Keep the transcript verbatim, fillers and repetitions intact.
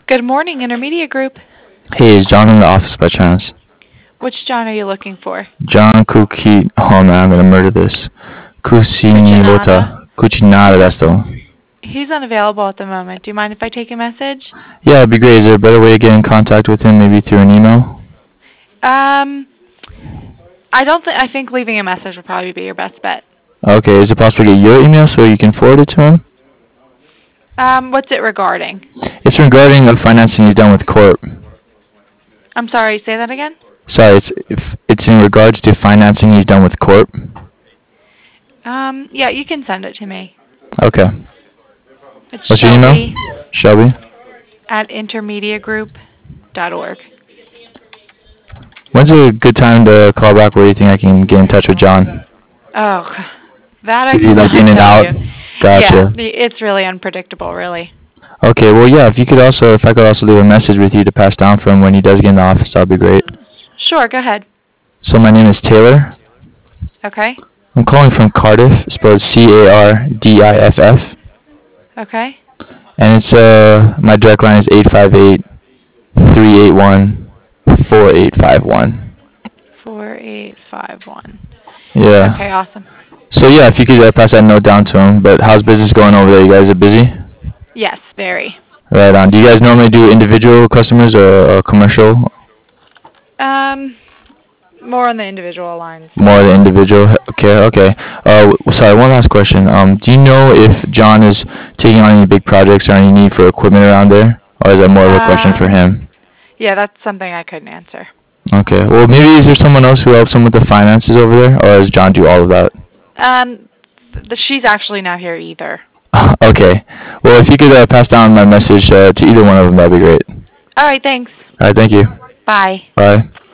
Good morning, Intermedia Group. Hey, is John in the office by chance? Which John are you looking for? John Kuki. Oh man, I'm gonna murder this. Cucinotta? Kusinota. Kuchinada, that's the one. He's unavailable at the moment. Do you mind if I take a message? Yeah, it'd be great. Is there a better way to get in contact with him? Maybe through an email? Um, I don't think, I think leaving a message would probably be your best bet. Okay, is it possible to get your email so you can forward it to him? Um, what's it regarding? It's regarding the financing he's done with Corp. I'm sorry, say that again? Sorry, it's if it's in regards to financing he's done with Corp. Um, yeah, you can send it to me. Okay. It's What's your Shelby email? Shelby? at intermedia group dot org. When's a good time to call back where you think I can get in touch with John? Oh, that I Is he like cannot in and tell out? you. Gotcha. Yeah, it's really unpredictable, really. Okay, well, yeah, if you could also, if I could also leave a message with you to pass down for him when he does get in the office, that'd be great. Sure, go ahead. So my name is Taylor. Okay, I'm calling from Cardiff, spelled C A R D I F F. okay. And it's, uh, my direct line is eight five eight, three eight one, four eight five one. four eight five one. Yeah. Okay, awesome. So yeah, if you could uh, pass that note down to him. But how's business going over there? You guys are busy? Yes, very. Right on. Do you guys normally do individual customers or, or commercial? Um, more on the individual lines. More the individual. Okay, okay. Uh, w- sorry, one last question. Um, do you know if John is taking on any big projects or any need for equipment around there, or is that more of a question for Um, him? yeah, that's something I couldn't answer. Okay. Well, maybe is there someone else who helps him with the finances over there, or does John do all of that? Um, th- th- she's actually not here either. Okay. Well, if you could uh, pass down my message uh, to either one of them, that'd be great. All right, thanks. All right. Thank you. Bye. Bye.